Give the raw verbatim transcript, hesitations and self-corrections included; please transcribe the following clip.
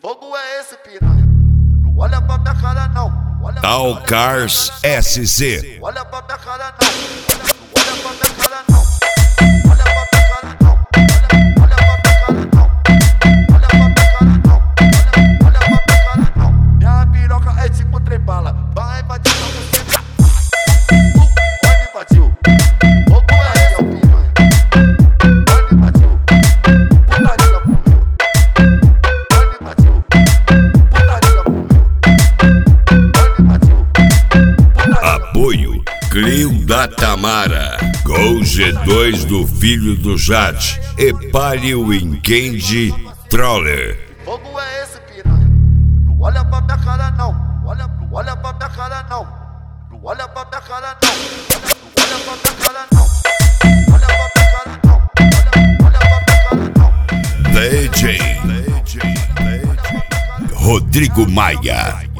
Fogo é esse, piranha? Não olha pra minha cara, não. Não olha pra Tal Cars S C. Não olha pra minha cara, não. Não olha pra minha cara, não. Olha pra minha cara, não. Olha pra minha cara, não. Olha pra minha cara, não. Olha pra minha cara, não. Minha piroca é tipo trem bala. Vai invadir pra você. Vai me invadiu. Fogo é esse, piranha? Vai me invadiu. Putaria comigo. Vai me invadiu. Putaria comigo. Vai me invadiu. Apoio Clio da Tamara, Gol G dois do filho do Jade e Palio Weekend Troller. Fogo é esse, piranha? Não olha pra minha cara, não. Não olha, não olha pra minha cara, não. Não olha pra minha cara, não. Não olha pra minha cara, não. Olha pra minha cara, não. Olha, olha pra minha cara, não. D J Rodrigo Maia.